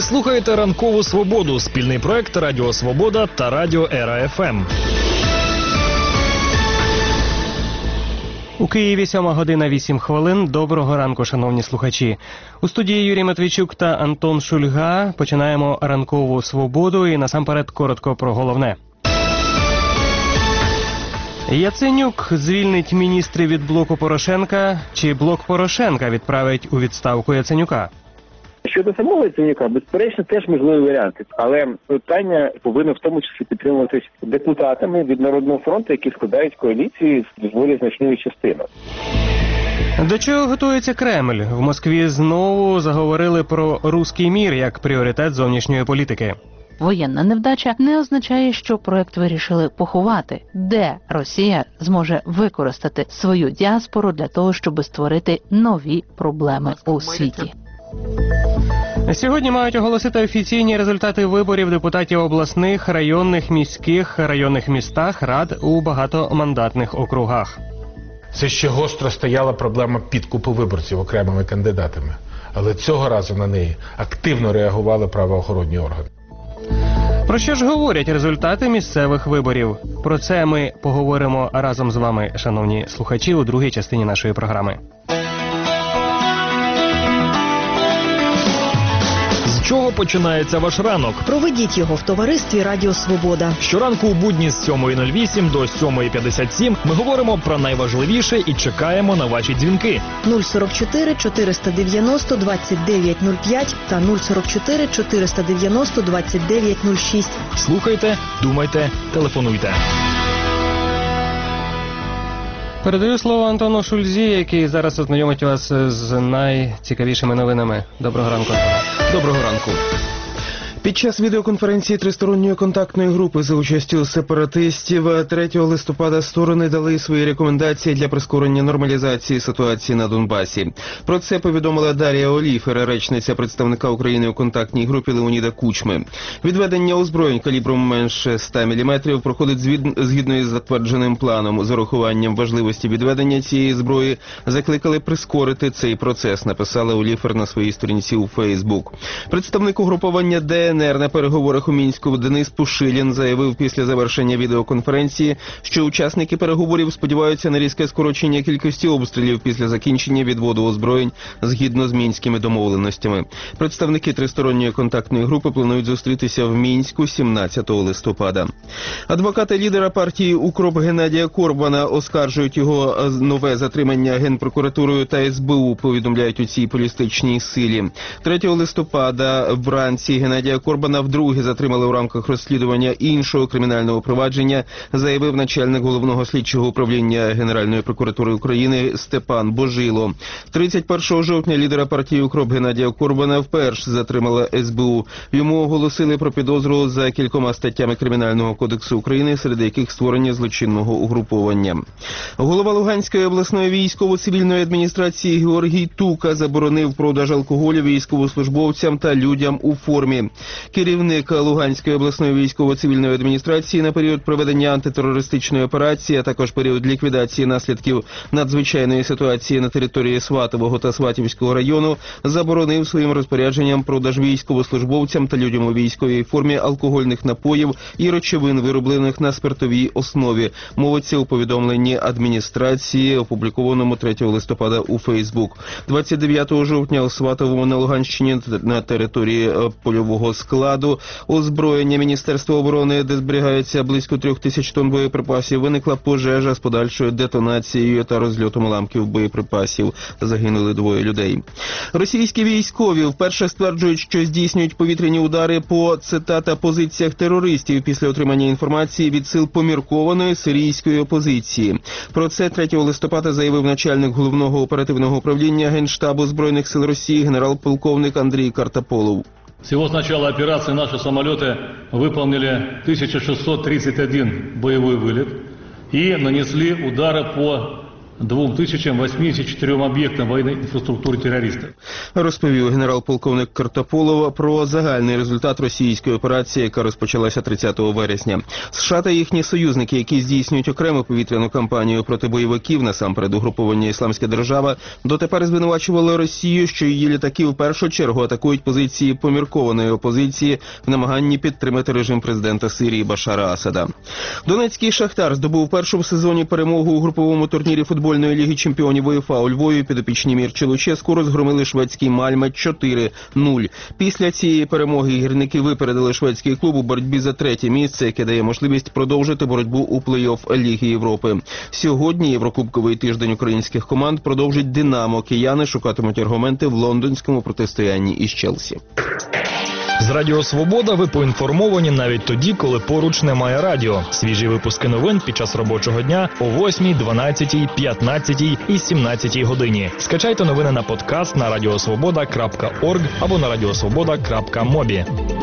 слухаєте «Ранкову свободу» – спільний проект Радіо Свобода та Радіо Ера ФМ. У Києві 7:08. Доброго ранку, шановні слухачі. У студії Юрій Матвійчук та Антон Шульга. Починаємо «Ранкову свободу» і насамперед коротко про головне. Яценюк звільнить міністрів від блоку Порошенка, чи блок Порошенка відправить у відставку Яценюка? Щодо самого Яценюка, безперечно, теж можливі варіанти. Але питання повинно в тому числі підтримуватись депутатами від Народного фронту, які складають коаліції з доволі значною частиною. До чого готується Кремль? В Москві знову заговорили про «руський мір» як пріоритет зовнішньої політики. Воєнна невдача не означає, що проект вирішили поховати. Де Росія зможе використати свою діаспору для того, щоб створити нові проблеми у світі? Сьогодні мають оголосити офіційні результати виборів депутатів обласних, районних містах, рад у багатомандатних округах. Це ще гостро стояла проблема підкупу виборців окремими кандидатами. Але цього разу на неї активно реагували правоохоронні органи. Про що ж говорять результати місцевих виборів? Про це ми поговоримо разом з вами, шановні слухачі, у другій частині нашої програми. З чого починається ваш ранок? Проведіть його в товаристві Радіо Свобода. Щоранку у будні з 7:08 до 7:57 ми говоримо про найважливіше і чекаємо на ваші дзвінки. 044 490 2905 та 044 490 2906. Слухайте, думайте, телефонуйте. Передаю слово Антону Шульзі, який зараз ознайомить вас з найцікавішими новинами. Доброго ранку. Доброго ранку. Під час відеоконференції тристоронньої контактної групи за участю сепаратистів 3 листопада сторони дали свої рекомендації для прискорення нормалізації ситуації на Донбасі. Про це повідомила Дар'я Оліфер, речниця представника України у контактній групі Леоніда Кучми. Відведення озброєнь калібром менше 100 мм проходить згідно із затвердженим планом. З урахуванням важливості відведення цієї зброї закликали прискорити цей процес, написала Оліфер на своїй сторінці у Фейсбук. Представник угруповання ДНР на переговорах у Мінську Денис Пушилін заявив після завершення відеоконференції, що учасники переговорів сподіваються на різке скорочення кількості обстрілів після закінчення відводу озброєнь згідно з мінськими домовленостями. Представники тристоронньої контактної групи планують зустрітися в Мінську 17 листопада. Адвокати лідера партії «УКРОП» Геннадія Корбана оскаржують його нове затримання Генпрокуратурою та СБУ, повідомляють у цій політичній силі. 3 листопада вранці Геннадія Корбана вдруге затримали у рамках розслідування іншого кримінального провадження, заявив начальник головного слідчого управління Генеральної прокуратури України Степан Божило. 31 жовтня лідера партії «УКРОП» Геннадія Корбана вперше затримала СБУ. Йому оголосили про підозру за кількома статтями Кримінального кодексу України, серед яких створення злочинного угруповання. Голова Луганської обласної військово-цивільної адміністрації Георгій Тука заборонив продаж алкоголю військовослужбовцям та людям у формі. Керівник Луганської обласної військово-цивільної адміністрації на період проведення антитерористичної операції, а також період ліквідації наслідків надзвичайної ситуації на території Сватового та Сватівського району заборонив своїм розпорядженням продаж військовослужбовцям та людям у військовій формі алкогольних напоїв і речовин, вироблених на спиртовій основі. Мовиться у повідомленні адміністрації, опублікованому 3 листопада у Фейсбук. 29 жовтня у Сватовому на Луганщині на території польового складу озброєння Міністерства оборони, де зберігається близько 3000 тонн боєприпасів, виникла пожежа з подальшою детонацією та розльотом уламків боєприпасів. Загинули 2 людей. Російські військові вперше стверджують, що здійснюють повітряні удари по, цитата, позиціях терористів після отримання інформації від сил поміркованої сирійської опозиції. Про це 3 листопада заявив начальник головного оперативного управління Генштабу Збройних сил Росії генерал-полковник Андрій Картополов. Всего с начала операции наши самолеты выполнили 1631 боевой вылет и нанесли удары по 2084 объектам военной инфраструктуры террористов. Розповів генерал-полковник Картополов про загальний результат російської операції, яка розпочалася 30 вересня. США та їхні союзники, які здійснюють окрему повітряну кампанію проти бойовиків, насамперед угруповання «Ісламська держава», дотепер звинувачували Росію, що її літаки в першу чергу атакують позиції поміркованої опозиції в намаганні підтримати режим президента Сирії Башара Асада. Донецький «Шахтар» здобув першу в сезоні перемогу у груповому турнірі футбольної ліги чемпіонів УЄФА у Львові. Підопічні Мірчі Луческу розгромили шведський Мальме 4-0. Після цієї перемоги гірники випередили шведський клуб у боротьбі за третє місце, яке дає можливість продовжити боротьбу у плей-офф Ліги Європи. Сьогодні єврокубковий тиждень українських команд продовжить «Динамо». Кияни шукатимуть аргументи в лондонському протистоянні із Челсі. З Радіо Свобода ви поінформовані навіть тоді, коли поруч немає радіо. Свіжі випуски новин під час робочого дня о 8, 12, 15 і 17 годині. Скачайте новини на подкаст на radiosvoboda.org або на radiosvoboda.mobi.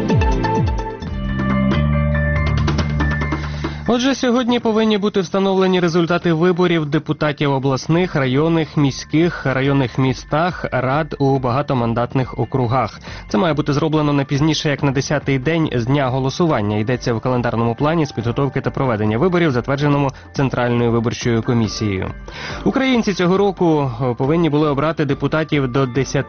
Отже, сьогодні повинні бути встановлені результати виборів депутатів обласних, районних містах, рад у багатомандатних округах. Це має бути зроблено не пізніше, як на 10-й день з дня голосування. Йдеться в календарному плані з підготовки та проведення виборів, затвердженому Центральною виборчою комісією. Українці цього року повинні були обрати депутатів до 10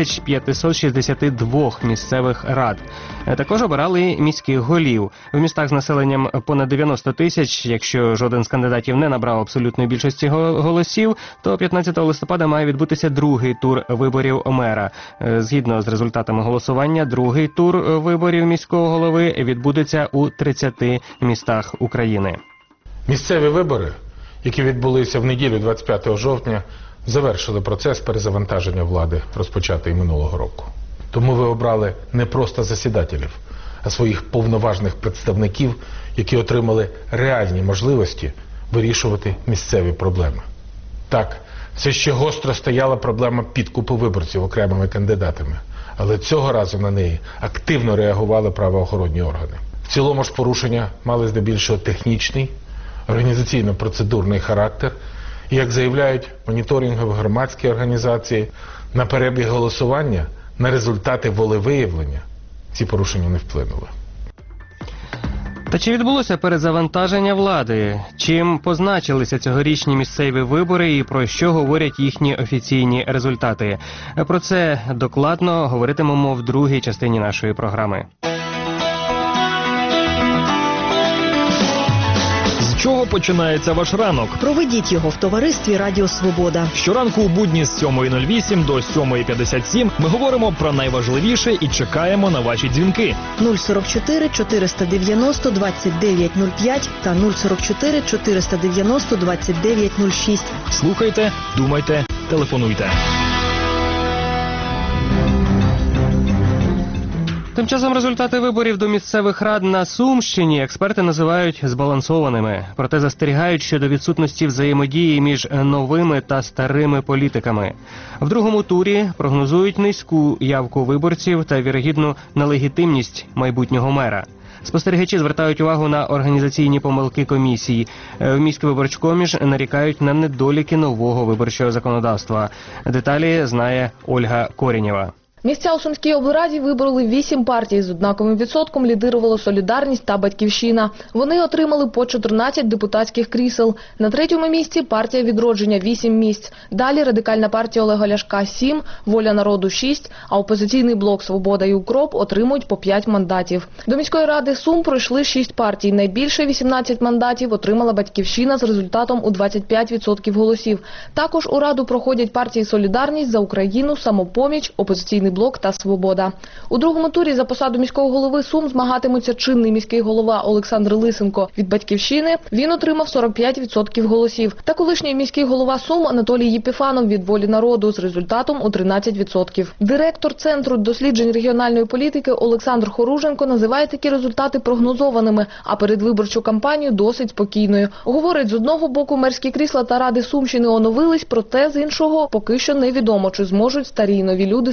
562 місцевих рад. Також обирали міських голів. В містах з населенням понад 90 тисяч, якщо жоден з кандидатів не набрав абсолютної більшості голосів, то 15 листопада має відбутися другий тур виборів мера. Згідно з результатами голосування, другий тур виборів міського голови відбудеться у 30 містах України. Місцеві вибори, які відбулися в неділю 25 жовтня, завершили процес перезавантаження влади, розпочатий минулого року. Тому ви обрали не просто засідателів, а своїх повноважних представників, які отримали реальні можливості вирішувати місцеві проблеми. Так, все ще гостро стояла проблема підкупу виборців окремими кандидатами, але цього разу на неї активно реагували правоохоронні органи. В цілому ж порушення мали здебільшого технічний, організаційно-процедурний характер, і, як заявляють моніторингові громадські організації, на перебіг голосування, на результати волевиявлення ці порушення не вплинули. Та чи відбулося перезавантаження влади? Чим позначилися цьогорічні місцеві вибори і про що говорять їхні офіційні результати? Про це докладно говоритимемо в другій частині нашої програми. З чого починається ваш ранок? Проведіть його в товаристві Радіо Свобода. Щоранку у будні з 7:08 до 7:57 ми говоримо про найважливіше і чекаємо на ваші дзвінки. 044 490 2905 та 044 490 2906. Слухайте, думайте, телефонуйте. Тим часом результати виборів до місцевих рад на Сумщині експерти називають збалансованими. Проте застерігають щодо відсутності взаємодії між новими та старими політиками. В другому турі прогнозують низьку явку виборців та вірогідну нелегітимність майбутнього мера. Спостерігачі звертають увагу на організаційні помилки комісії. В міськвиборчкомі ж нарікають на недоліки нового виборчого законодавства. Деталі знає Ольга Коренєва. Місця у Сумській облраді вибороли 8 партій. З однаковим відсотком лідирували «Солідарність» та «Батьківщина». Вони отримали по 14 депутатських крісел. На третьому місці партія «Відродження» – 8 місць. Далі Радикальна партія Олега Ляшка – 7, «Воля народу» – 6, а опозиційний блок «Свобода» і «Укроп» отримують по 5 мандатів. До міської ради Сум пройшли 6 партій. Найбільше 18 мандатів отримала «Батьківщина» з результатом у 25% голосів. Також у раду проходять партії «Солідарність», «За Україну», «Самопоміч», опозиційний блок та «Свобода». У другому турі за посаду міського голови Сум змагатимуться чинний міський голова Олександр Лисенко від «Батьківщини». Він отримав 45% голосів. Та колишній міський голова Сум Анатолій Єпіфанов від «Волі народу» з результатом у 13%. Директор Центру досліджень регіональної політики Олександр Хоруженко називає такі результати прогнозованими, а передвиборчу кампанію досить спокійною. Говорить, з одного боку мерські крісла та ради Сумщини оновились, проте з іншого поки що невідомо, чи зможуть старі й нові люди співпрацювати.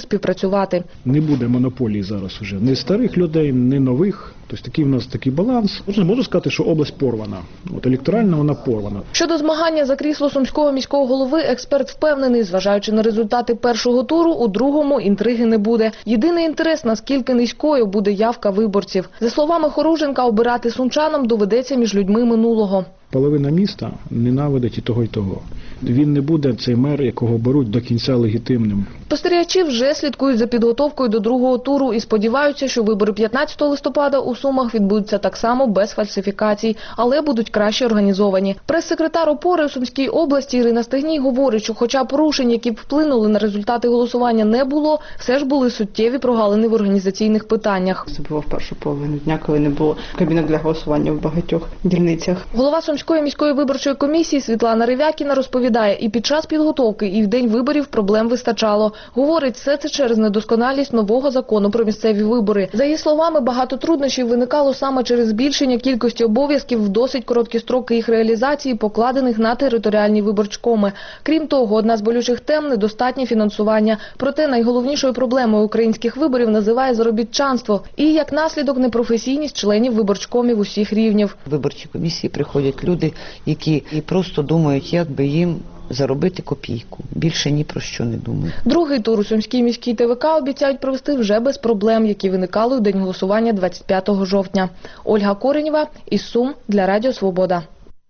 працювати. Не буде монополії зараз уже ні старих людей, ні нових. Тобто такий в нас такий баланс. Можу сказати, що область порвана. От електорально вона порвана. Щодо змагання за крісло сумського міського голови, експерт впевнений, зважаючи на результати першого туру, у другому інтриги не буде. Єдиний інтерес, наскільки низькою буде явка виборців. За словами Хоруженка, обирати сумчанам доведеться між людьми минулого. Половина міста ненавидить і того, і того. Він не буде цей мер, якого беруть до кінця легітимним. Спостерігачі вже слідкують за підготовкою до другого туру і сподіваються, що вибори 15 листопада у Сумах відбудуться так само без фальсифікацій, але будуть краще організовані. Прес-секретар ОПОРи у Сумській області Ірина Стегній говорить, що хоча порушень, які б вплинули на результати голосування, не було, все ж були суттєві прогалини в організаційних питаннях. Це було в першу половину дня, коли не було кабінок для голосування в багатьох дільницях. Голова Сумської міської виборчої комісії Світлана Ревякіна розповідає, і під час підготовки, і в день виборів проблем вистачало. Говорить, все це через недосконалість нового закону про місцеві вибори. За її словами, багато труднощів виникало саме через збільшення кількості обов'язків в досить короткі строки їх реалізації, покладених на територіальні виборчкоми. Крім того, одна з болючих тем – недостатнє фінансування. Проте найголовнішою проблемою українських виборів називає заробітчанство і, як наслідок, непрофесійність членів виборчкомів усіх рівнів. В виборчі комісії приходять люди, які просто думають, як би їм заробити копійку. Більше ні про що не думають. Другий тур у Сумській міській ТВК обіцяють провести вже без проблем, які виникали у день голосування 25 жовтня. Ольга Коренєва із Сум для Радіо Свобода.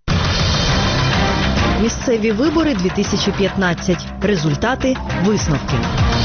Місцеві вибори 2015. Результати, висновки.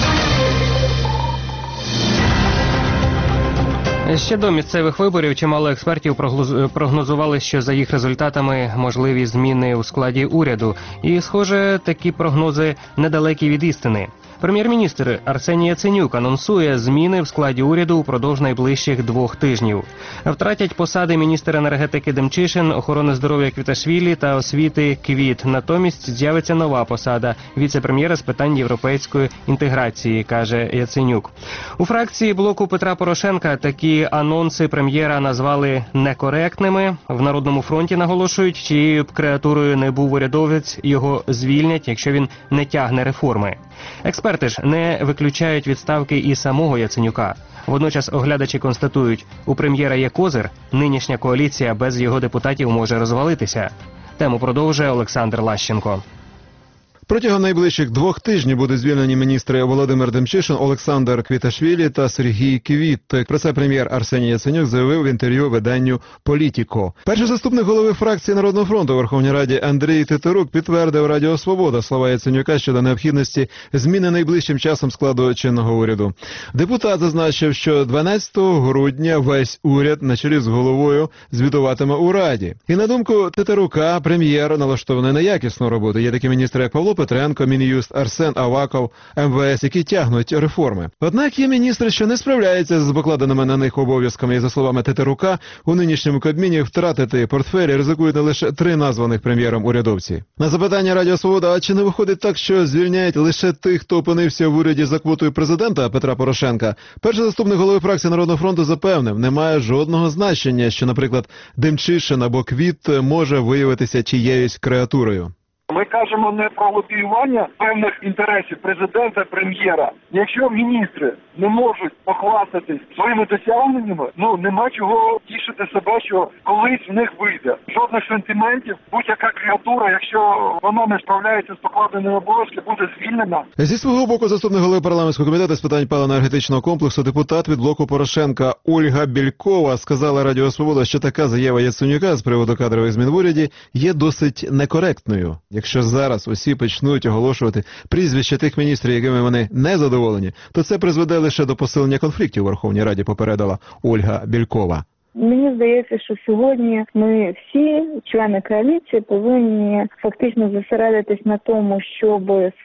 Ще до місцевих виборів чимало експертів прогнозували, що за їх результатами можливі зміни у складі уряду. І, схоже, такі прогнози недалекі від істини. Прем'єр-міністр Арсеній Яценюк анонсує зміни в складі уряду упродовж найближчих 2 тижнів. Втратять посади міністр енергетики Демчишин, охорони здоров'я Квіташвілі та освіти Квіт. Натомість з'явиться нова посада – віце-прем'єра з питань європейської інтеграції, каже Яценюк. У фракції блоку Петра Порошенка такі анонси прем'єра назвали некоректними. В Народному фронті наголошують, чиєю б креатурою не був урядовець, його звільнять, якщо він не тягне реформи. Експерти ж не виключають відставки і самого Яценюка. Водночас оглядачі констатують, у прем'єра є козир, нинішня коаліція без його депутатів може розвалитися. Тему продовжує Олександр Лащенко. Протягом найближчих 2 тижнів будуть звільнені міністри Володимир Демчишин, Олександр Квіташвілі та Сергій Квіт. Про це прем'єр Арсеній Яценюк заявив в інтерв'ю виданню «Політіко». Перший заступник голови фракції Народного фронту у Верховній Раді Андрій Тетерук підтвердив Радіо Свобода слова Яценюка щодо необхідності зміни найближчим часом складу чинного уряду. Депутат зазначив, що 12 грудня весь уряд на чолі з головою звітуватиме у Раді. І на думку Тетерука, прем'єр налаштований на якісну роботу. Є такі міністри, як Павло Петренко, Мін'юст, Арсен Аваков, МВС, які тягнуть реформи. Однак є міністри, що не справляються з покладеними на них обов'язками. І за словами Тетерука, у нинішньому Кабміні втратити портфелі ризикують не лише 3 названих прем'єром урядовці. На запитання Радіо Свобода, а чи не виходить так, що звільняють лише тих, хто опинився в уряді за квотою президента Петра Порошенка, перший заступник голови фракції Народного фронту запевнив, немає жодного значення, що, наприклад, Демчишин або Квіт може виявитися чиєюсь креатурою. Ми кажемо не про лобіювання певних інтересів президента, прем'єра. Якщо міністри не можуть похвастатись своїми досягненнями, нема чого тішити себе, що колись в них вийде. Жодних сентиментів, будь-яка креатура, якщо вона не справляється з покладеними обов'язками, буде звільнена. Зі свого боку, заступник голови парламентського комітету з питань паливно-енергетичного комплексу, депутат від блоку Порошенка Ольга Бєлькова сказала Радіо Свобода, що така заява Яценюка з приводу кадрових змін в уряді є досить некоректною. Якщо зараз усі почнуть оголошувати прізвища тих міністрів, якими вони не задоволені, то це призведе лише до посилення конфліктів у Верховній Раді, попередила Ольга Бєлькова. Мені здається, що сьогодні ми всі, члени коаліції, повинні фактично зосередитись на тому, щоб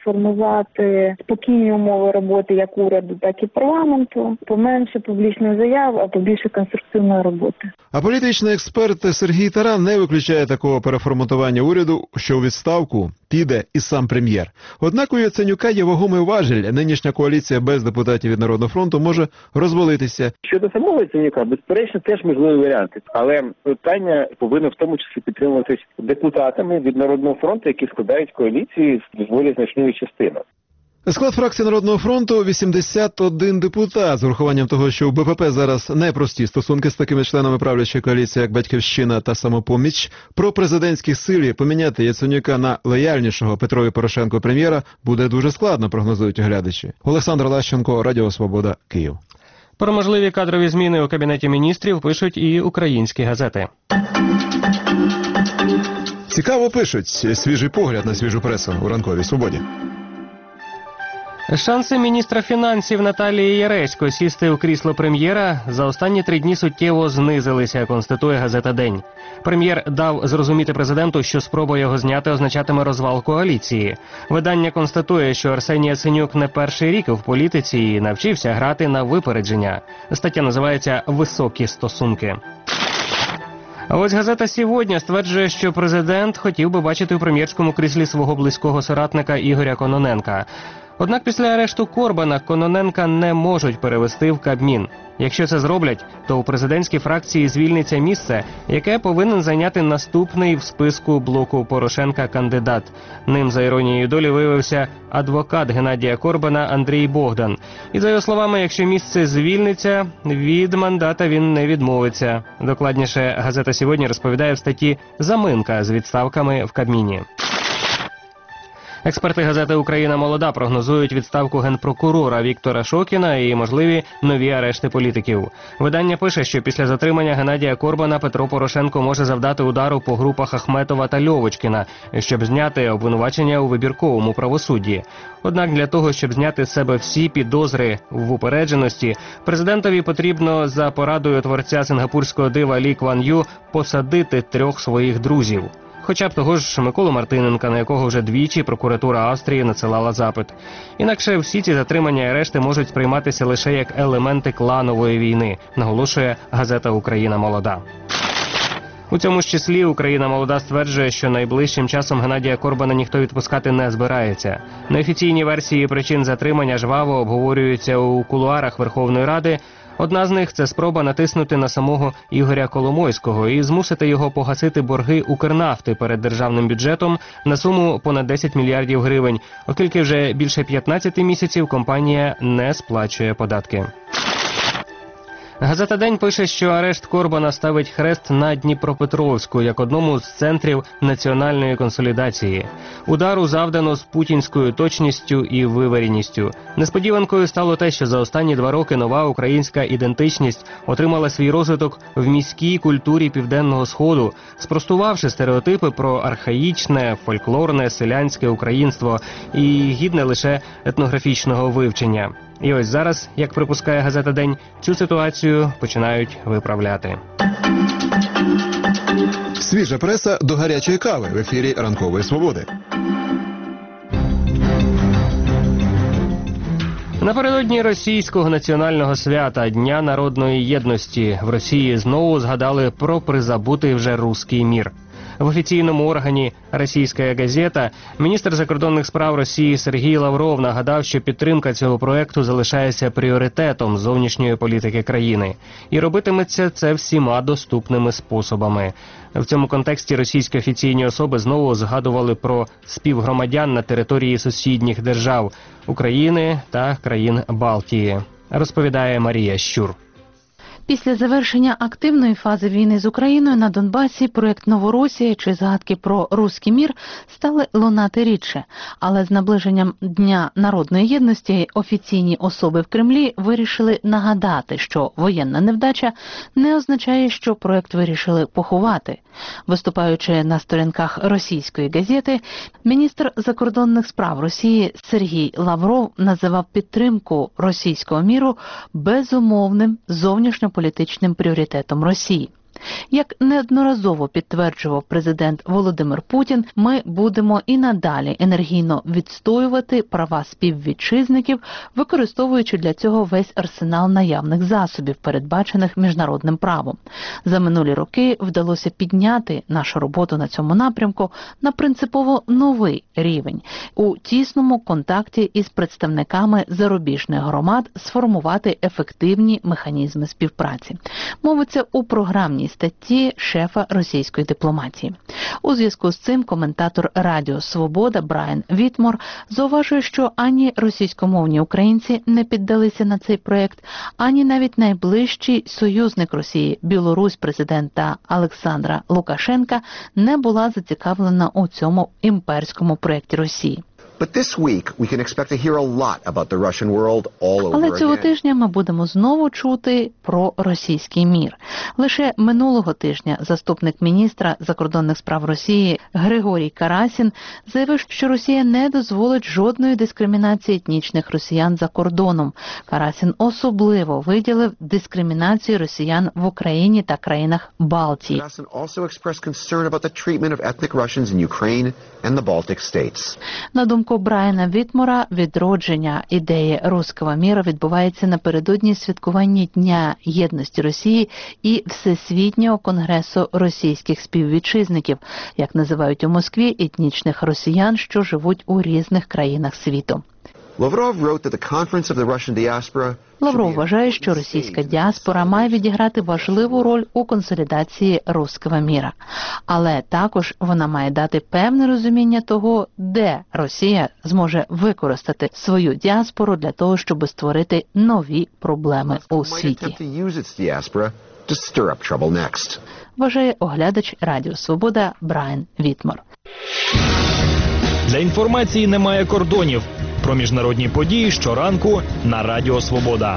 сформувати спокійні умови роботи як уряду, так і парламенту, поменше публічних заяв, а побільше конструктивної роботи. А політичний експерт Сергій Таран не виключає такого переформатування уряду, що у відставку піде і сам прем'єр. Однак у Яценюка є вагомий важіль. Нинішня коаліція без депутатів від Народного фронту може розвалитися. Щодо самого Яценюка, безперечно, теж можливі варіанти. Але питання повинно в тому числі підтримуватись депутатами від Народного фронту, які складають коаліції з доволі значною частиною. Склад фракції Народного фронту – 81 депутат. З урахуванням того, що у БПП зараз непрості стосунки з такими членами правлячої коаліції, як Батьківщина та Самопоміч, про президентські сили поміняти Яценюка на лояльнішого Петрові Порошенку прем'єра буде дуже складно, прогнозують оглядачі. Олександр Лащенко, Радіо Свобода, Київ. Про можливі кадрові зміни у Кабінеті міністрів пишуть і українські газети. Цікаво пишуть. Свіжий погляд на свіжу пресу у ранковій свободі. Шанси міністра фінансів Наталії Яресько сісти у крісло прем'єра за останні 3 дні суттєво знизилися, констатує газета «День». Прем'єр дав зрозуміти президенту, що спроба його зняти означатиме розвал коаліції. Видання констатує, що Арсеній Яценюк не перший рік в політиці і навчився грати на випередження. Стаття називається «Високі стосунки». А ось газета «Сьогодні» стверджує, що президент хотів би бачити у прем'єрському кріслі свого близького соратника Ігоря Кононенка. Однак після арешту Корбана Кононенка не можуть перевести в Кабмін. Якщо це зроблять, то у президентській фракції звільниться місце, яке повинен зайняти наступний в списку блоку Порошенка кандидат. Ним, за іронією долі, виявився адвокат Геннадія Корбана Андрій Богдан. І за його словами, якщо місце звільниться, від мандата він не відмовиться. Докладніше, газета «Сьогодні» розповідає в статті «Заминка з відставками в Кабміні». Експерти газети «Україна молода» прогнозують відставку генпрокурора Віктора Шокіна і можливі нові арешти політиків. Видання пише, що після затримання Геннадія Корбана Петро Порошенко може завдати удару по групах Ахметова та Льовочкіна, щоб зняти обвинувачення у вибірковому правосудді. Однак для того, щоб зняти з себе всі підозри в упередженості, президентові потрібно за порадою творця сингапурського дива Лі Кван Ю посадити 3 своїх друзів. Хоча б того ж Миколу Мартиненка, на якого вже двічі прокуратура Австрії надсилала запит. Інакше всі ці затримання і арешти можуть сприйматися лише як елементи кланової війни, наголошує газета «Україна молода». У цьому ж числі «Україна молода» стверджує, що найближчим часом Геннадія Корбана ніхто відпускати не збирається. Неофіційні версії причин затримання жваво обговорюються у кулуарах Верховної Ради. Одна з них – це спроба натиснути на самого Ігоря Коломойського і змусити його погасити борги Укрнафти перед державним бюджетом на суму понад 10 мільярдів гривень, оскільки вже більше 15 місяців компанія не сплачує податки. Газета «День» пише, що арешт Корбана ставить хрест на Дніпропетровську як одному з центрів національної консолідації. Удару завдано з путінською точністю і вивереністю. Несподіванкою стало те, що за останні 2 роки нова українська ідентичність отримала свій розвиток в міській культурі Південного Сходу, спростувавши стереотипи про архаїчне, фольклорне, селянське українство і гідне лише етнографічного вивчення. І ось зараз, як припускає газета «День», цю ситуацію починають виправляти. Свіжа преса до гарячої кави в ефірі «Ранкової свободи». Напередодні російського національного свята Дня народної єдності в Росії знову згадали про призабутий вже руський мір. В офіційному органі «Російська газета» міністр закордонних справ Росії Сергій Лавров нагадав, що підтримка цього проекту залишається пріоритетом зовнішньої політики країни. І робитиметься це всіма доступними способами. В цьому контексті російські офіційні особи знову згадували про співгромадян на території сусідніх держав – України та країн Балтії. Розповідає Марія Щур. Після завершення активної фази війни з Україною на Донбасі проєкт «Новоросія» чи згадки про руський мір стали лунати рідше. Але з наближенням Дня народної єдності офіційні особи в Кремлі вирішили нагадати, що воєнна невдача не означає, що проєкт вирішили поховати. Виступаючи на сторінках «Російської газети», міністр закордонних справ Росії Сергій Лавров називав підтримку російського міру безумовним зовнішньополітичним пріоритетом Росії. Як неодноразово підтверджував президент Володимир Путін, ми будемо і надалі енергійно відстоювати права співвітчизників, використовуючи для цього весь арсенал наявних засобів, передбачених міжнародним правом. За минулі роки вдалося підняти нашу роботу на цьому напрямку на принципово новий рівень, у тісному контакті із представниками зарубіжних громад сформувати ефективні механізми співпраці. Мовиться у програмній статті шефа російської дипломатії. У зв'язку з цим коментатор Радіо Свобода Брайан Вітмор зауважує, що ані російськомовні українці не піддалися на цей проєкт, ані навіть найближчий союзник Росії, Білорусь президента Олександра Лукашенка, не була зацікавлена у цьому імперському проєкті Росії. Але цього тижня ми будемо знову чути про російський мір. Лише минулого тижня заступник міністра закордонних справ Росії Григорій Карасін заявив, що Росія не дозволить жодної дискримінації етнічних росіян за кордоном. Карасін особливо виділив дискримінацію росіян в Україні та країнах Балтії. На думку Брайана Вітмора, відродження ідеї руського міра відбувається напередодні святкування Дня єдності Росії і Всесвітнього конгресу російських співвітчизників, як називають у Москві етнічних росіян, що живуть у різних країнах світу. Лавров вважає, що російська діаспора має відіграти важливу роль у консолідації руського міра. Але також вона має дати певне розуміння того, де Росія зможе використати свою діаспору для того, щоб створити нові проблеми у світі. Вважає оглядач Радіо Свобода Брайан Вітмор. Для інформації немає кордонів. Про міжнародні події щоранку на Радіо Свобода.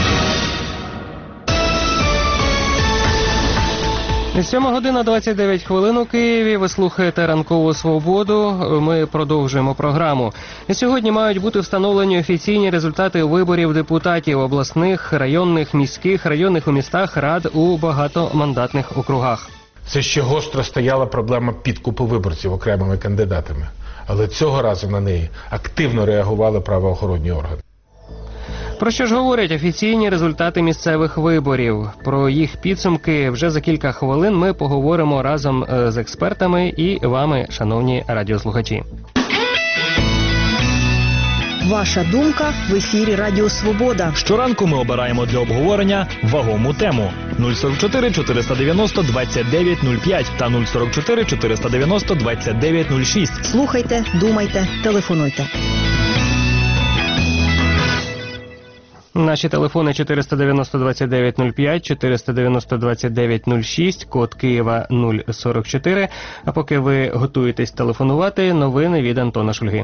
7:29 у Києві. Ви слухаєте «Ранкову свободу». Ми продовжуємо програму. Сьогодні мають бути встановлені офіційні результати виборів депутатів обласних, районних, міських, районних у містах, рад у багатомандатних округах. Це ще гостро стояла проблема підкупу виборців окремими кандидатами. Але цього разу на неї активно реагували правоохоронні органи. Про що ж говорять офіційні результати місцевих виборів? Про їх підсумки вже за кілька хвилин ми поговоримо разом з експертами і вами, шановні радіослухачі. Ваша думка в ефірі Радіо Свобода. Щоранку ми обираємо для обговорення вагому тему. 044 490 2905 та 044 490 2906. Слухайте, думайте, телефонуйте. Наші телефони 490 2905, 490 2906, код Києва 044. А поки ви готуєтесь телефонувати, новини від Антона Шульги.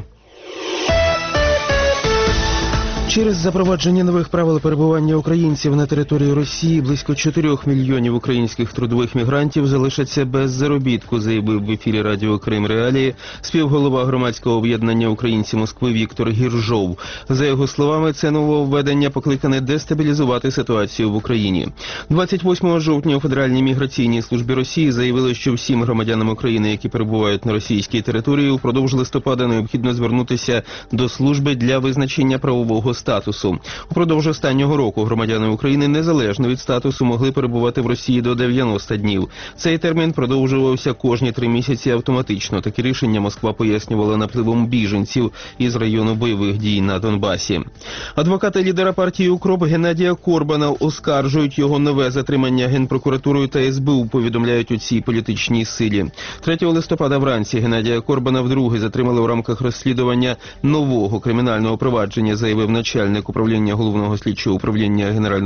Через запровадження нових правил перебування українців на території Росії близько 4 мільйонів українських трудових мігрантів залишаться без заробітку, заявив в ефірі Радіо Крим Реалії співголова громадського об'єднання «Українці Москви» Віктор Гіржов. За його словами, це нововведення покликане дестабілізувати ситуацію в Україні. 28 жовтня у Федеральній міграційній службі Росії заявили, що всім громадянам України, які перебувають на російській території, упродовж листопада необхідно звернутися до служби для визначення правового статусу. Упродовж останнього року громадяни України незалежно від статусу могли перебувати в Росії до 90 днів. Цей термін продовжувався кожні 3 місяці автоматично. Такі рішення Москва пояснювала напливом біженців із району бойових дій на Донбасі. Адвокати лідера партії «Укроп» Геннадія Корбана оскаржують його нове затримання Генпрокуратурою та СБУ, повідомляють у цій політичній силі. 3 листопада вранці Геннадія Корбана вдруге затримали в рамках розслідування нового кримінального провадження, заявив начальник управління Головного слідчого управління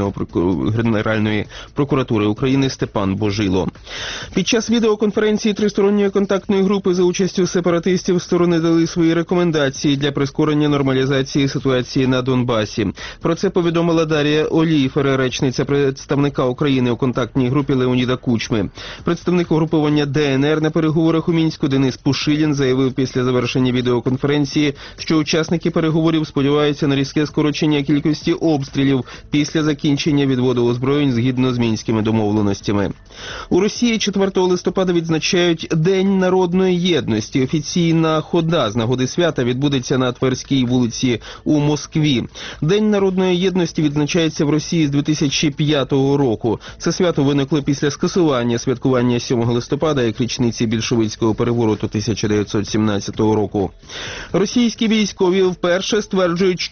Генеральної прокуратури України Степан Божило. Під час відеоконференції тристоронньої контактної групи за участю сепаратистів сторони дали свої рекомендації для прискорення нормалізації ситуації на Донбасі. Про це повідомила Дар'я Оліфер, речниця представника України у контактній групі Леоніда Кучми. Представник угруповання ДНР на переговорах у Мінську Денис Пушилін заявив після завершення відеоконференції, що учасники переговорів сподіваються на різке скорочення кількості обстрілів після закінчення відводу озброєнь згідно з мінськими домовленостями. У Росії 4 листопада відзначають День народної єдності. Офіційна хода з нагоди свята відбудеться на Тверській вулиці у Москві. День народної єдності відзначається в Росії з 2005 року. Це свято виникло після скасування святкування 7 листопада як річниці більшовицького перевороту 1917 року. Російські військові вперше стверджують, що здійснюють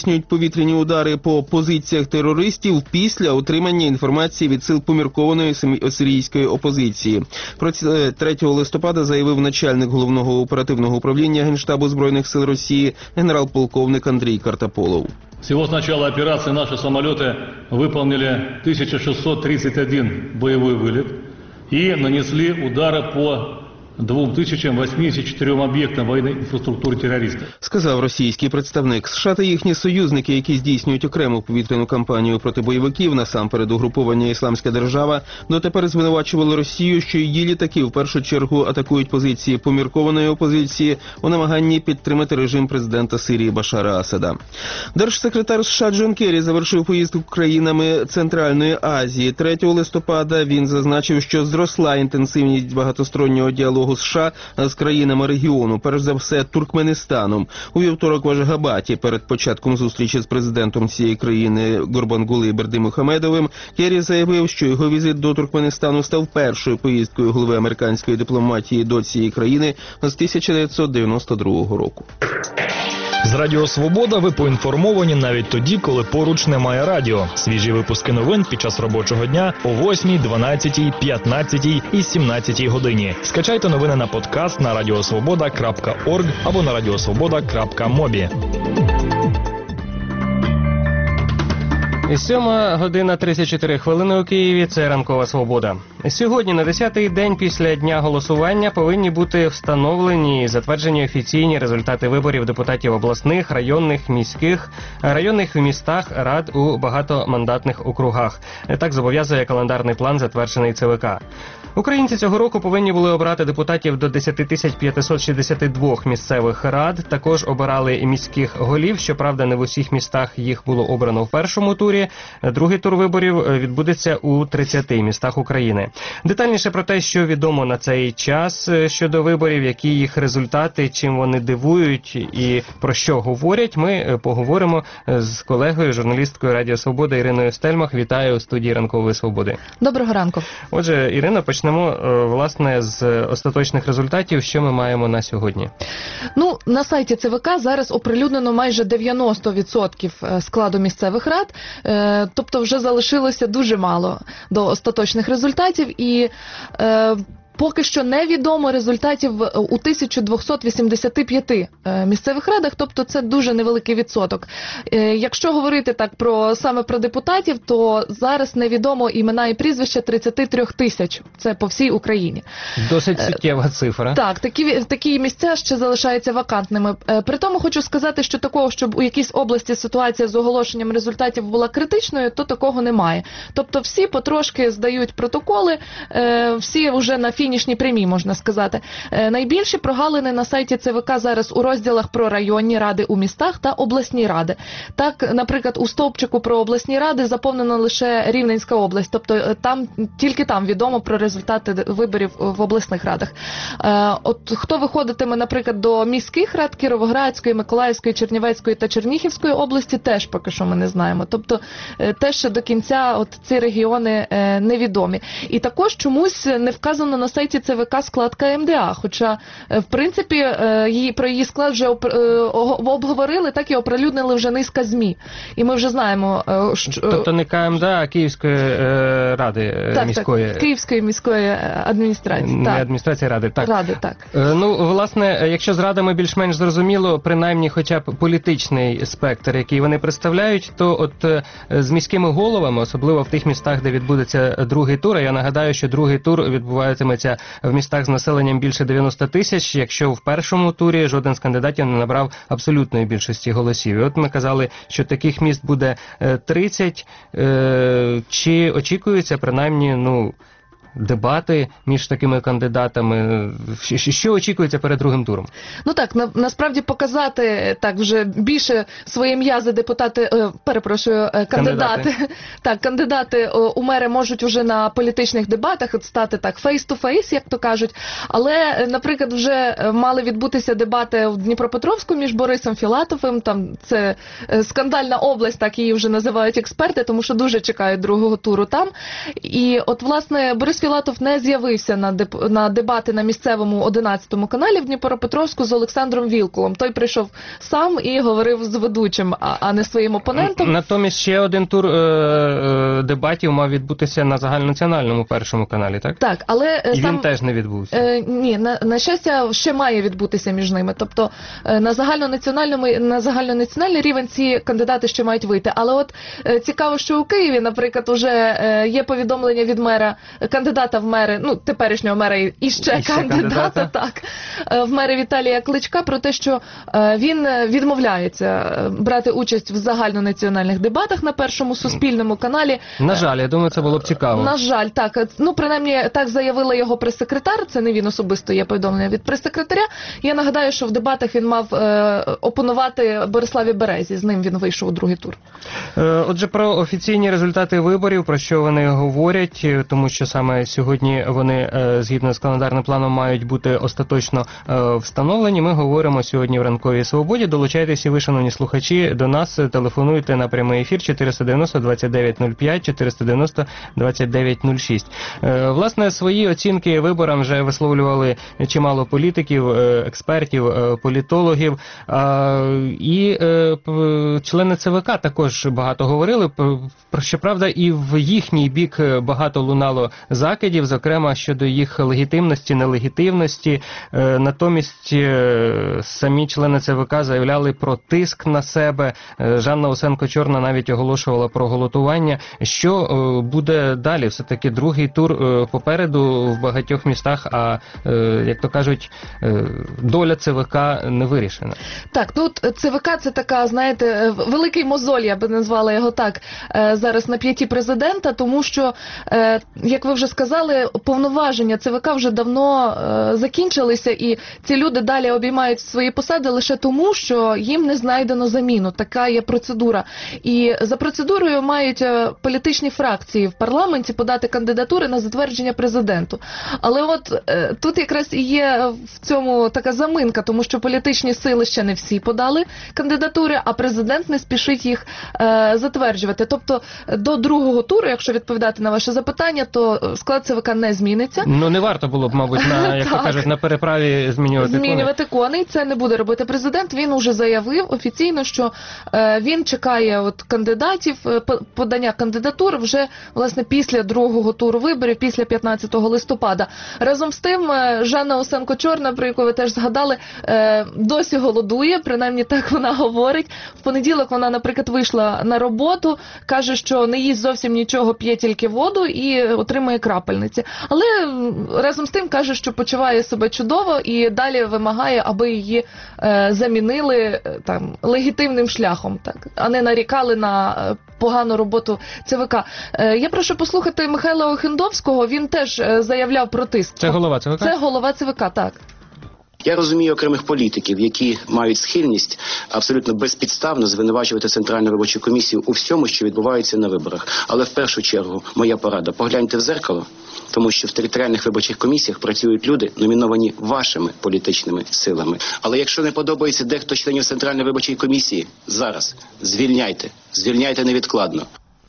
здійснюють повітряні удари по позиціях терористів після отримання інформації від сил поміркованої сирійської опозиції. Про це 3 листопада заявив начальник Головного оперативного управління Генштабу Збройних сил Росії генерал-полковник Андрій Картополов. Всего с начала операции наши самолеты выполнили 1631 боевой вылет и нанесли удары по 2084 об'єктам воєнної інфраструктури терористів. Сказав російський представник. США та їхні союзники, які здійснюють окрему повітряну кампанію проти бойовиків, насамперед угруповання «Ісламська держава», дотепер звинувачували Росію, що її літаки в першу чергу атакують позиції поміркованої опозиції у намаганні підтримати режим президента Сирії Башара Асада. Держсекретар США Джон Керрі завершив поїздку країнами Центральної Азії. 3 листопада він зазначив, що зросла інтенсивність багатостороннього діалогу США з країнами регіону, перш за все Туркменистаном. У вівторок в Ашгабаді перед початком зустрічі з президентом цієї країни Гурбангулі Бердимухамедовим Керрі заявив, що його візит до Туркменистану став першою поїздкою голови американської дипломатії до цієї країни з 1992 року. З Радіо Свобода ви поінформовані навіть тоді, коли поруч немає радіо. Свіжі випуски новин під час робочого дня о 8, 12, 15 і 17 годині. Скачайте новини на подкаст на radiosvoboda.org або на radiosvoboda.mobi. 7:34 у Києві. Це ранкова свобода. Сьогодні, на 10-й день після дня голосування, повинні бути встановлені і затверджені офіційні результати виборів депутатів обласних, районних, міських, районних в містах, рад у багатомандатних округах. Так зобов'язує календарний план, затверджений ЦВК. Українці цього року повинні були обрати депутатів до 10 562 місцевих рад. Також обирали і міських голів. Щоправда, не в усіх містах їх було обрано в першому турі. Другий тур виборів відбудеться у 30 містах України. Детальніше про те, що відомо на цей час щодо виборів, які їх результати, чим вони дивують і про що говорять, ми поговоримо з колегою, журналісткою Радіо Свобода Іриною Стельмах. Вітаю у студії Ранкової Свободи. Доброго ранку. Отже, Ірина, почнемо, власне, з остаточних результатів. Що ми маємо на сьогодні? Ну, на сайті ЦВК зараз оприлюднено майже 90% складу місцевих рад, тобто вже залишилося дуже мало до остаточних результатів і поки що невідомо результатів у 1285 місцевих радах, тобто це дуже невеликий відсоток. Якщо говорити так саме про депутатів, то зараз невідомо імена і прізвища 33 тисяч. Це по всій Україні. Досить суттєва цифра. Так, такі місця ще залишаються вакантними. При тому хочу сказати, що такого, щоб у якійсь області ситуація з оголошенням результатів була критичною, то такого немає. Тобто всі потрошки здають протоколи, всі вже на фінішній прямій, можна сказати. Найбільші прогалини на сайті ЦВК зараз у розділах про районні ради у містах та обласні ради. Так, наприклад, у стовпчику про обласні ради заповнена лише Рівненська область, тобто тільки там відомо про результати виборів в обласних радах. От хто виходитиме, наприклад, до міських рад Кіровоградської, Миколаївської, Чернівецької та Чернігівської області, теж поки що ми не знаємо. Тобто теж ще до кінця ці регіони невідомі. І також чомусь не вказано на сайті ЦВК склад КМДА, хоча, в принципі, про її склад вже обговорили, так і оприлюднили вже низка ЗМІ. І ми вже знаємо, що... Тобто не КМДА, а Київської ради міської. Так, Київської міської адміністрації. Не адміністрації, ради, так. Ради, так. Ну, власне, якщо з радами більш-менш зрозуміло, принаймні хоча б політичний спектр, який вони представляють, то от з міськими головами, особливо в тих містах, де відбудеться другий тур, а я нагадаю, що другий тур відбуватиметься в містах з населенням більше 90 тисяч, якщо в першому турі жоден з кандидатів не набрав абсолютної більшості голосів. І от ми казали, що таких міст буде 30. Чи очікується принаймні, дебати між такими кандидатами? Що очікується перед другим туром? Ну так, насправді показати так вже більше своє м'язи кандидати. Так, кандидати у мери можуть вже на політичних дебатах стати так face-to-face, як то кажуть. Але, наприклад, вже мали відбутися дебати в Дніпропетровську між Борисом Філатовим. Там це скандальна область, так її вже називають експерти, тому що дуже чекають другого туру там. І от, власне, Борис Філатов не з'явився на дебати на місцевому 11-му каналі в Дніпропетровську з Олександром Вілкулом. Той прийшов сам і говорив з ведучим, а не своїм опонентом. Натомість ще один тур дебатів мав відбутися на загальнонаціональному першому каналі, так? Так, але і він теж не відбувся. Ні, на щастя, ще має відбутися між ними. Тобто на загальнонаціональний рівень ці кандидати ще мають вийти. Але от цікаво, що у Києві, наприклад, уже є повідомлення від мера, кандидата в мери, ну, теперішнього мера і ще кандидата, так, в мери Віталія Кличка, про те, що він відмовляється брати участь в загальнонаціональних дебатах на першому суспільному каналі. На жаль, я думаю, це було б цікаво. На жаль, так. Ну, принаймні, так заявила його прес-секретар, це не він особисто, є повідомлення від прес-секретаря. Я нагадаю, що в дебатах він мав опонувати Бориславі Березі, з ним він вийшов у другий тур. Отже, про офіційні результати виборів, про що вони говорять, тому що саме сьогодні вони, згідно з календарним планом, мають бути остаточно встановлені. Ми говоримо сьогодні в Ранковій Свободі. Долучайтеся, ви, шановні слухачі, до нас, телефонуйте на прямий ефір 490-2905, 490-2906. Власне, свої оцінки виборам вже висловлювали чимало політиків, експертів, політологів, і члени ЦВК також багато говорили. Щоправда, і в їхній бік багато лунало закидів, зокрема щодо їх легітимності, нелегітимності. Натомість самі члени ЦВК заявляли про тиск на себе. Жанна Осенко-Чорна навіть оголошувала про голодування. Що буде далі? Все-таки другий тур попереду в багатьох містах, а, як то кажуть, доля ЦВК не вирішена. Так, тут ЦВК – це така, знаєте, великий мозоль, я би назвала його так, зараз на п'яті президента, тому що, як ви вже сказали, повноваження ЦВК вже давно закінчилися, і ці люди далі обіймають свої посади лише тому, що їм не знайдено заміну. Така є процедура. І за процедурою мають політичні фракції в парламенті подати кандидатури на затвердження президенту. Але от тут якраз і є в цьому така заминка, тому що політичні сили ще не всі подали кандидатури, а президент не спішить їх затверджувати. Тобто до другого туру, якщо відповідати на ваше запитання, то склад ЦВК не зміниться. Ну не варто було б, мабуть, як то кажуть, на переправі змінювати коней. Це не буде робити президент. Він уже заявив офіційно, що він чекає от кандидатів, подання кандидатур вже, власне, після другого туру виборів, після 15 листопада. Разом з тим, Жанна Осенко-Чорна, про яку ви теж згадали, досі голодує, принаймні так вона говорить. В понеділок вона, наприклад, вийшла на роботу, каже, що не їсть зовсім нічого, п'є тільки воду і отримує крапельниці. Але разом з тим каже, що почуває себе чудово і далі вимагає, аби її замінили там легітимним шляхом, так, а не нарікали на погану роботу ЦВК. Я прошу послухати Михайла Охендовського, він теж заявляв про тиск. Це голова ЦВК? Це голова ЦВК, так. Я розумію окремих політиків, які мають схильність абсолютно безпідставно звинувачувати Центральну виборчу комісію у всьому, що відбувається на виборах. Але в першу чергу моя порада – погляньте в дзеркало, тому що в територіальних виборчих комісіях працюють люди, номіновані вашими політичними силами. Але якщо не подобається дехто членів Центральної виборчої комісії, зараз звільняйте. Звільняйте невідкладно.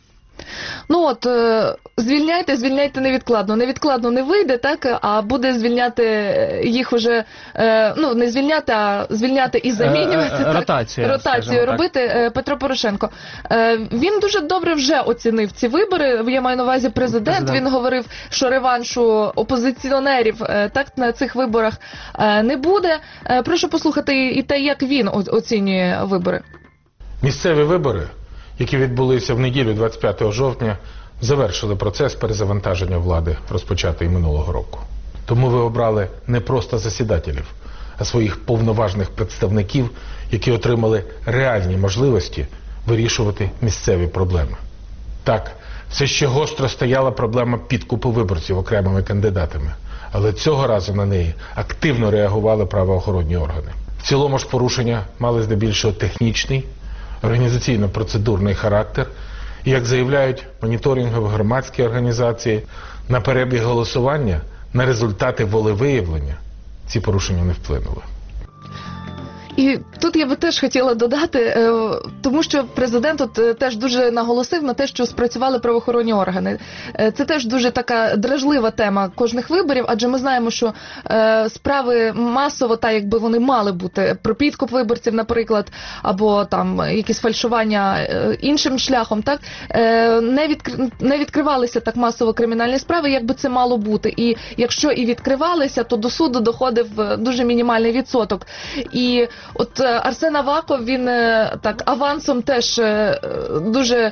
Ну от, звільняйте невідкладно. Невідкладно не вийде, так, а буде звільняти їх уже, ну, не звільняти, а звільняти і замінювати. Ротацію робити Петро Порошенко. Він дуже добре вже оцінив ці вибори, я маю на увазі президент. Він говорив, що реваншу опозиціонерів так на цих виборах не буде. Прошу послухати і те, як він оцінює вибори. Місцеві вибори, які відбулися в неділю 25 жовтня, завершили процес перезавантаження влади, розпочатий минулого року. Тому ви обрали не просто засідателів, а своїх повноважних представників, які отримали реальні можливості вирішувати місцеві проблеми. Так, все ще гостро стояла проблема підкупу виборців окремими кандидатами, але цього разу на неї активно реагували правоохоронні органи. В цілому ж порушення мали здебільшого технічний, організаційно-процедурний характер, і, як заявляють моніторингові громадські організації, на перебіг голосування, на результати волевиявлення ці порушення не вплинули. І тут я би теж хотіла додати, тому що президент от теж дуже наголосив на те, що спрацювали правоохоронні органи. Це теж дуже така дражлива тема кожних виборів, адже ми знаємо, що справи масово, так якби вони мали бути, про підкуп виборців, наприклад, або там якісь фальшування іншим шляхом, так, не відкривалися так масово кримінальні справи, як би це мало бути. І якщо і відкривалися, то до суду доходив дуже мінімальний відсоток. І от Арсен Аваков, він так авансом теж дуже,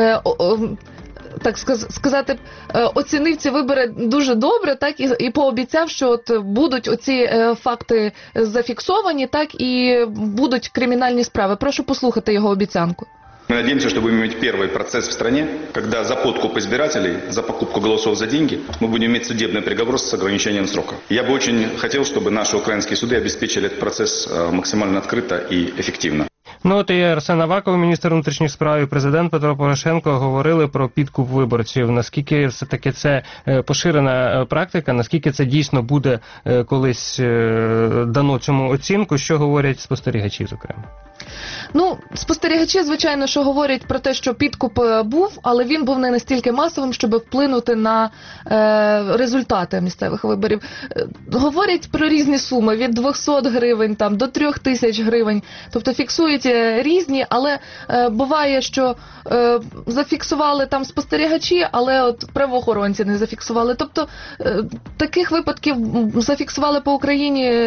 так сказати, оцінив ці вибори дуже добре, так, і пообіцяв, що от будуть оці факти зафіксовані, так, і будуть кримінальні справи. Прошу послухати його обіцянку. Мы надеемся, что будем иметь первый процесс в стране, когда за подкуп избирателей, за покупку голосов за деньги, мы будем иметь судебный приговор с ограничением срока. Я бы очень хотел, чтобы наши украинские суды обеспечили этот процесс максимально открыто и эффективно. Ну от і Арсен Аваков, міністр внутрішніх справ, і президент Петро Порошенко говорили про підкуп виборців. Наскільки все-таки це поширена практика, наскільки це дійсно буде колись дано цьому оцінку, що говорять спостерігачі, зокрема? Ну, спостерігачі, звичайно, що говорять про те, що підкуп був, але він був не настільки масовим, щоб вплинути на результати місцевих виборів. Говорять про різні суми, від 200 гривень там, до 3000 гривень. Тобто фіксують різні, але буває, що зафіксували там спостерігачі, але от правоохоронці не зафіксували. Тобто таких випадків зафіксували по Україні,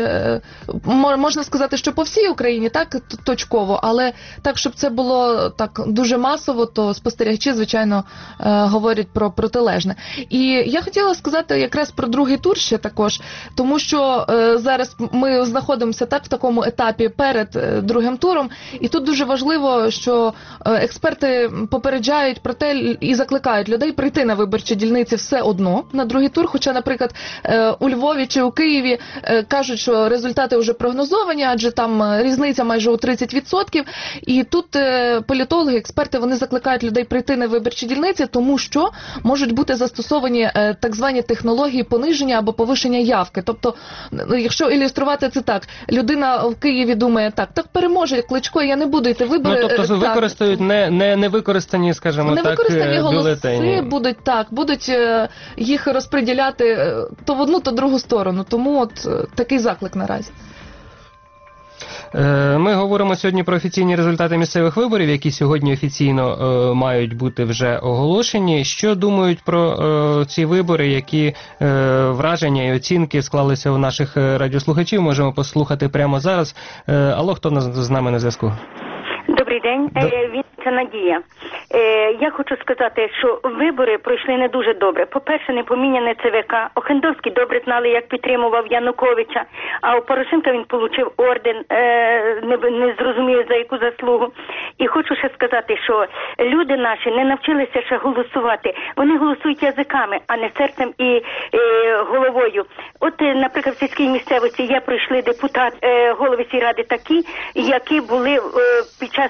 можна сказати, що по всій Україні, так, точково, але так, щоб це було так дуже масово, то спостерігачі, звичайно, говорять про протилежне. І я хотіла сказати якраз про другий тур ще також, тому що зараз ми знаходимося так в такому етапі перед другим туром, і тут дуже важливо, що експерти попереджають про те і закликають людей прийти на виборчі дільниці все одно на другий тур, хоча, наприклад, у Львові чи у Києві кажуть, що результати вже прогнозовані, адже там різниця майже у 30%. І тут політологи, експерти, вони закликають людей прийти на виборчі дільниці, тому що можуть бути застосовані так звані технології пониження або повишення явки. Тобто, якщо ілюструвати це так, людина в Києві думає, так переможе Кличко, я не буду йти вибори. Ну, тобто використають невикористані, скажімо так, невикористані голоси бюлетені. будуть їх розподіляти то в одну, то в другу сторону. Тому от такий заклик наразі. Ми говоримо сьогодні про офіційні результати місцевих виборів, які сьогодні офіційно мають бути вже оголошені. Що думають про ці вибори, які враження і оцінки склалися у наших радіослухачів? Можемо послухати прямо зараз. Алло, хто з нами на зв'язку? Добрий день, це Надія. Я хочу сказати, що вибори пройшли не дуже добре. По-перше, не поміняне ЦВК. Охендовський добре знали, як підтримував Януковича, а у Порошенка він отримав орден, не зрозумів за яку заслугу. І хочу ще сказати, що люди наші не навчилися ще голосувати. Вони голосують язиками, а не серцем і головою. От, наприклад, в сільській місцевості є пройшли голови сільради такі, які були під час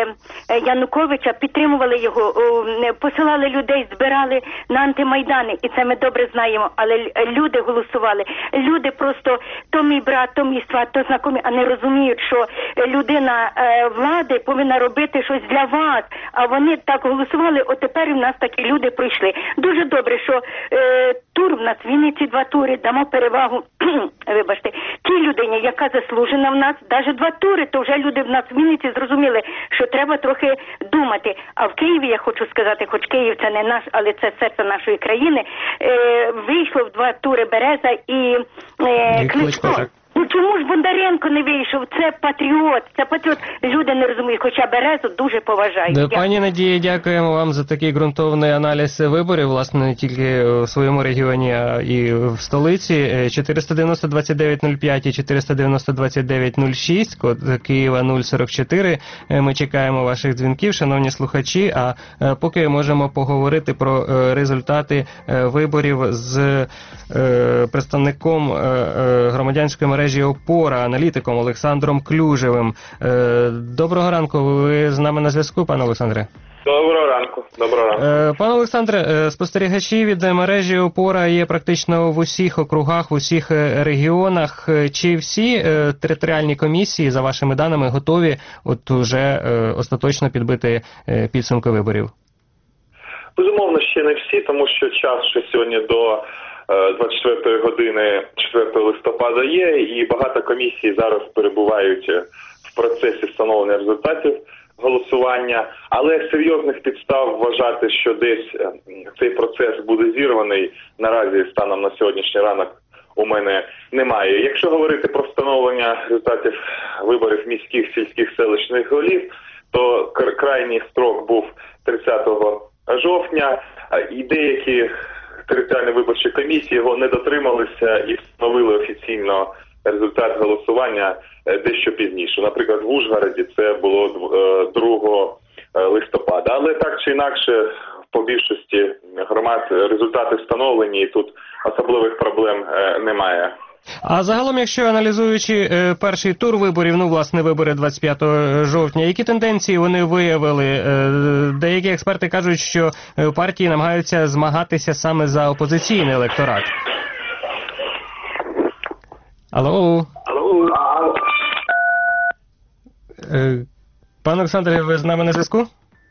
Януковича, підтримували його, посилали людей, збирали на антимайдани, і це ми добре знаємо, але люди голосували. Люди просто, то мій брат, то мій сват, то знайомі, а не розуміють, що людина влади повинна робити щось для вас, а вони так голосували, от тепер в нас такі люди прийшли. Дуже добре, що тур в нас, в Вінниці 2 тури, дамо перевагу, вибачте, тій людині, яка заслужена в нас, навіть 2 тури, то вже люди в нас в Вінниці зрозуміли, що треба трохи думати. А в Києві, я хочу сказати, хоч Київ це не наш, але це серце нашої країни, вийшло в 2 тури Береза і Кличко. Ну чому ж Бондаренко не вийшов? Це патріот. Люди не розуміють, хоча Березу дуже поважають. Пані Надія, дякуємо вам за такий ґрунтовний аналіз виборів, власне, не тільки у своєму регіоні, а і в столиці. 490-2905 і 490-2906, код Києва 044. Ми чекаємо ваших дзвінків, шановні слухачі, а поки можемо поговорити про результати виборів з представником громадянської мережі «Опора», аналітиком Олександром Клюжевим. Доброго ранку, ви з нами на зв'язку, пане Олександре? Доброго ранку. ранку. Доброго ранку. Пане Олександре, спостерігачі від мережі «Опора» є практично в усіх округах, в усіх регіонах. Чи всі територіальні комісії, за вашими даними, готові от уже остаточно підбити підсумки виборів? Безумовно, ще не всі, тому що час ще сьогодні до 24 години 4 листопада є, і багато комісій зараз перебувають в процесі встановлення результатів голосування, але серйозних підстав вважати, що десь цей процес буде зірваний, наразі станом на сьогоднішній ранок у мене немає. Якщо говорити про встановлення результатів виборів міських, сільських, селищних голів, то крайній строк був 30 жовтня, і деякі територіальні виборчі комісії його не дотрималися і встановили офіційно результат голосування дещо пізніше. Наприклад, в Ужгороді це було 2 листопада. Але так чи інакше, по більшості громад результати встановлені і тут особливих проблем немає. А загалом, якщо аналізуючи перший тур виборів, власне, вибори 25 жовтня, які тенденції вони виявили? Деякі експерти кажуть, що партії намагаються змагатися саме за опозиційний електорат. Алло? Пане Олександре, ви з нами на зв'язку?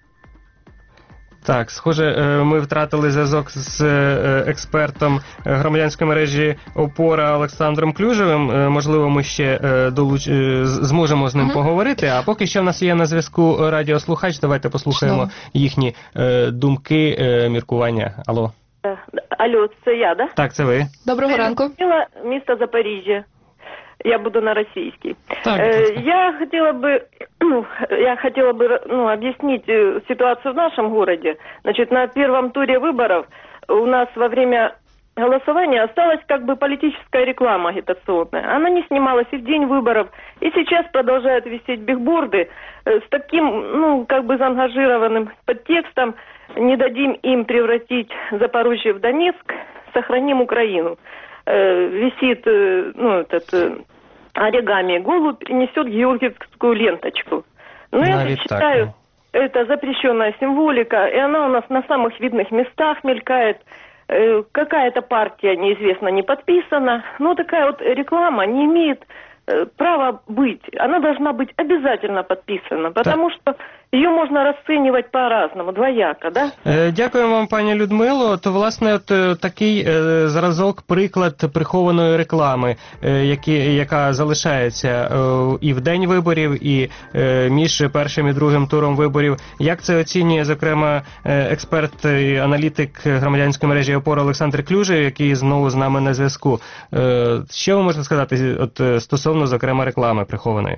Так, схоже, ми втратили зв'язок з експертом громадянської мережі «Опора» Олександром Клюжевим. Можливо, ми ще зможемо з ним поговорити. А поки що в нас є на зв'язку радіослухач. Давайте послухаємо їхні думки, міркування. Алло. Алло, це я, да? Так, це ви. Доброго ранку. Місто Запоріжжя. Я буду на российский. Так. Я хотела бы объяснить ситуацию в нашем городе. Значит, на первом туре выборов у нас во время голосования осталась как бы политическая реклама агитационная. Она не снималась и в день выборов. И сейчас продолжают висеть бигборды с таким, заангажированным подтекстом: «Не дадим им превратить Запорожье в Донецк, сохраним Украину». Висит оригами голубь и несет георгиевскую ленточку. Я считаю, это запрещенная символика, и она у нас на самых видных местах мелькает. Какая-то партия, неизвестно, не подписана, но такая вот реклама не имеет права быть. Она должна быть обязательно подписана, потому что ее можно расценивать по-разному, двояко, да? Дякую вам, пані Людмило. То, власне, такий зразок, приклад прихованої реклами, яка залишається і в день виборів, і між першим і другим туром виборів. Як це оцінює, зокрема, експерт і аналітик громадянської мережі «Опора» Олександр Клюжев, який знову з нами на зв'язку? Що ви можете сказати стосовно, зокрема, реклами прихованої?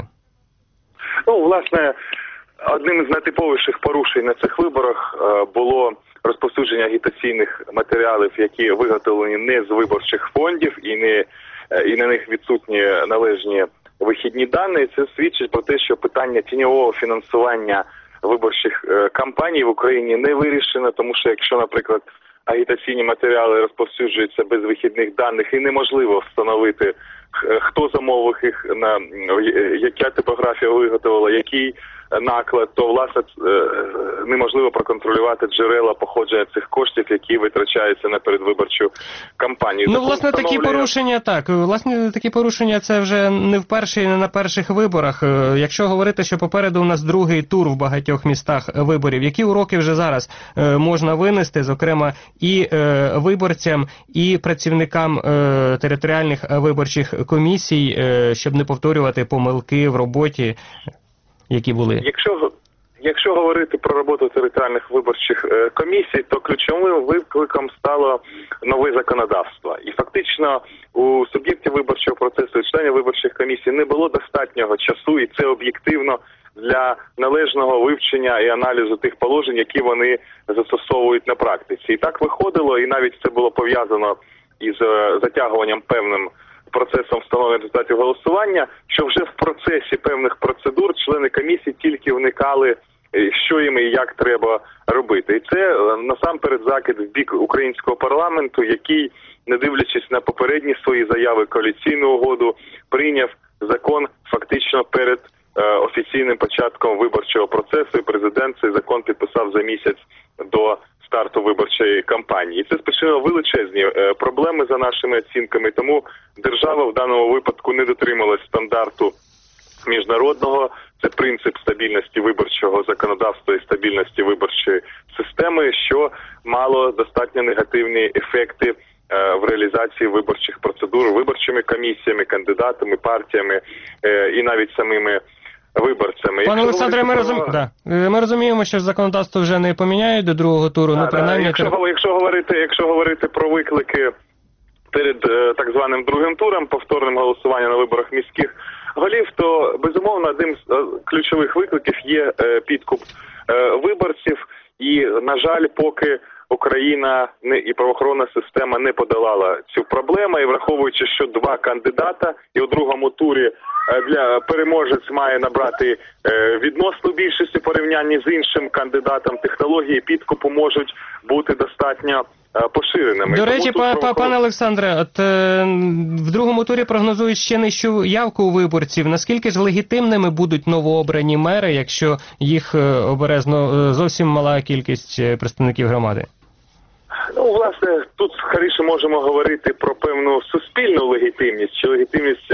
Власне, одним із найтиповіших порушень на цих виборах було розповсюдження агітаційних матеріалів, які виготовлені не з виборчих фондів і на них відсутні належні вихідні дані. Це свідчить про те, що питання тіньового фінансування виборчих кампаній в Україні не вирішено, тому що якщо, наприклад, агітаційні матеріали розповсюджуються без вихідних даних і неможливо встановити, хто замовив їх, яка типографія виготовила, який наклад, то, власне, неможливо проконтролювати джерела походження цих коштів, які витрачаються на передвиборчу кампанію. Власне, такі порушення це вже не вперше і не на перших виборах. Якщо говорити, що попереду у нас другий тур в багатьох містах виборів, які уроки вже зараз можна винести, зокрема, і виборцям, і працівникам територіальних виборчих комісій, щоб не повторювати помилки в роботі, які були? Якщо говорити про роботу територіальних виборчих комісій, то ключовим викликом стало нове законодавство. І фактично у суб'єктів виборчого процесу і членів виборчих комісій не було достатнього часу, і це об'єктивно, для належного вивчення і аналізу тих положень, які вони застосовують на практиці. І так виходило, і навіть це було пов'язано із затягуванням певним процесом встановлення результатів голосування, що вже в процесі певних процедур члени комісії тільки вникали, що їм і як треба робити. І це насамперед закид в бік українського парламенту, який, не дивлячись на попередні свої заяви, коаліційну угоду, прийняв закон фактично перед офіційним початком виборчого процесу, і президент цей закон підписав за місяць до старту виборчої кампанії. І це спричинило величезні проблеми за нашими оцінками, тому держава в даному випадку не дотрималась стандарту міжнародного. Це принцип стабільності виборчого законодавства і стабільності виборчої системи, що мало достатньо негативні ефекти в реалізації виборчих процедур виборчими комісіями, кандидатами, партіями і навіть самими виборцями. Пане Олександре, ми розуміємо, що законодавство вже не поміняють до другого туру, ну принаймні... Якщо говорити про виклики перед так званим другим туром, повторним голосуванням на виборах міських голів, то, безумовно, одним з ключових викликів є підкуп виборців. І, на жаль, поки Україна і правоохоронна система не подолала цю проблему, і враховуючи, що два кандидата, і у другому турі переможець має набрати відносну більшість у порівнянні з іншим кандидатом, технології підкупу можуть бути достатньо поширеними. До речі, пане Олександре, от в другому турі прогнозують ще нижчу явку у виборців. Наскільки ж легітимними будуть новообрані мери, якщо їх обере зовсім мала кількість представників громади? Ну, власне, тут скоріше можемо говорити про певну суспільну легітимність чи легітимність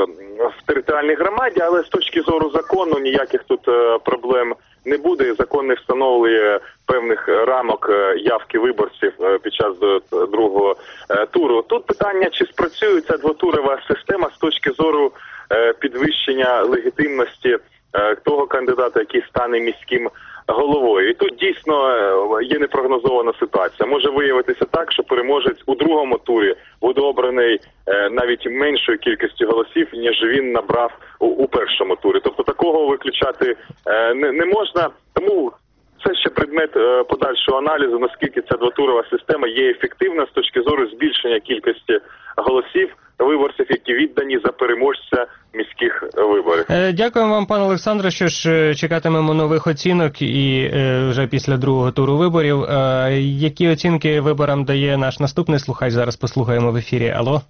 в територіальній громаді, але з точки зору закону ніяких тут проблем не буде. Закон не встановлює певних рамок явки виборців під час другого туру. Тут питання, чи спрацює ця двотурова система з точки зору підвищення легітимності того кандидата, який стане міським головою. І тут дійсно є непрогнозована ситуація. Може виявитися так, що переможець у другому турі буде обраний навіть меншою кількістю голосів, ніж він набрав у першому турі. Тобто такого виключати не можна. Тому це ще предмет подальшого аналізу, наскільки ця двотурова система є ефективна з точки зору збільшення кількості голосів виборців, які віддані за переможця міських виборів. Дякуємо вам, пане Олександре, що ж чекатимемо нових оцінок і вже після другого туру виборів. Які оцінки виборам дає наш наступний слухач? Зараз послухаємо в ефірі. Алло?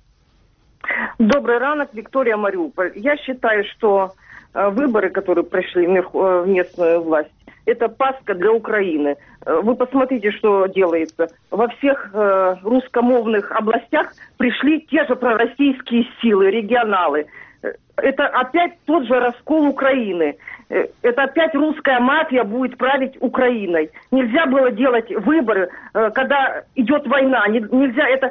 Добрый ранок, Виктория, Мариуполь. Я считаю, что выборы, которые пришли в местную власть, это Пасха для Украины. Вы посмотрите, что делается. Во всех русскомовных областях пришли те же пророссийские силы, регионалы. Это опять тот же раскол Украины. Это опять русская мафия будет править Украиной. Нельзя было делать выборы, когда идет война. Нельзя это...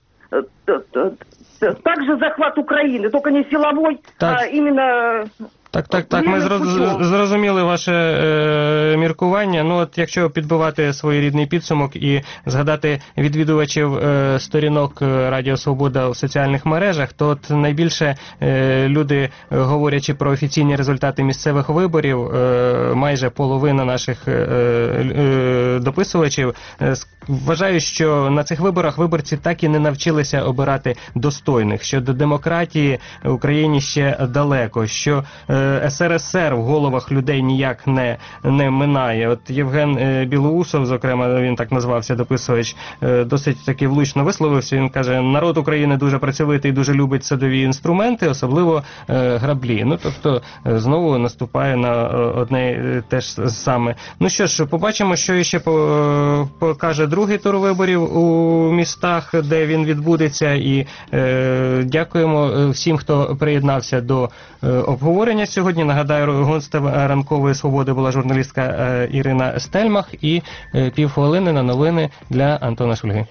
Также захват Украины, только не силовой, а именно... Так, ми зрозуміли ваше міркування. Ну от якщо підбивати своєрідний підсумок і згадати відвідувачів сторінок Радіо Свобода у соціальних мережах, то от найбільше люди, говорячи про офіційні результати місцевих виборів, майже половина наших дописувачів вважають, що на цих виборах виборці так і не навчилися обирати достойних, що до демократії в Україні ще далеко, що СРСР в головах людей ніяк не минає. От Євген Білоусов, зокрема, він так назвався, дописувач, досить таки влучно висловився. Він каже, народ України дуже працьовитий, дуже любить садові інструменти, особливо граблі. Ну, тобто, знову наступає на одне те ж саме. Ну що ж, побачимо, що ще покаже другий тур виборів у містах, де він відбудеться. І дякуємо всім, хто приєднався до обговорення сьогодні. Нагадаю, гостем ранкової свободи була журналістка Ірина Стельмах, і півхвилини на новини для Антона Шульги.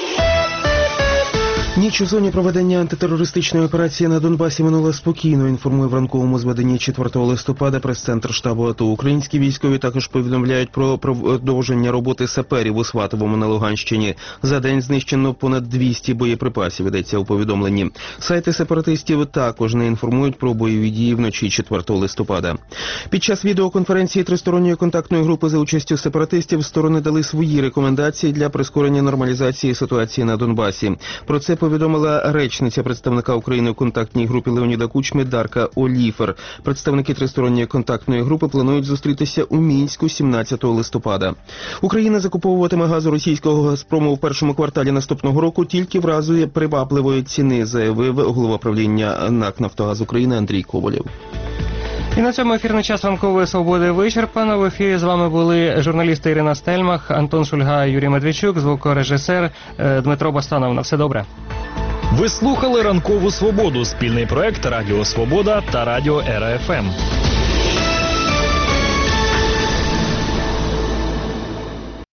Ніч у зоні проведення антитерористичної операції на Донбасі минула спокійно, інформує в ранковому зведенні 4 листопада прес-центр штабу АТО. Українські військові також повідомляють про продовження роботи саперів у Сватовому на Луганщині. За день знищено понад 200 боєприпасів, йдеться у повідомленні. Сайти сепаратистів також не інформують про бойові дії вночі 4 листопада. Під час відеоконференції тристоронньої контактної групи за участю сепаратистів сторони дали свої рекомендації для прискорення нормалізації ситуації на Донбасі. Про це повідомила речниця представника України у контактній групі Леоніда Кучми Дарка Оліфер. Представники тристоронньої контактної групи планують зустрітися у Мінську 17 листопада. Україна закуповуватиме газу російського «Газпрому» в першому кварталі наступного року тільки в разі привабливої ціни, заявив голова правління НАК «Нафтогаз України» Андрій Ковалєв. І на цьому ефірний час ранкової свободи вичерпано. В ефірі з вами були журналісти Ірина Стельмах, Антон Шульга, Юрій Медведчук, звукорежисер Дмитро Бастанов. На все добре. Ви слухали «Ранкову свободу» – спільний проект Радіо Свобода та Радіо РФМ.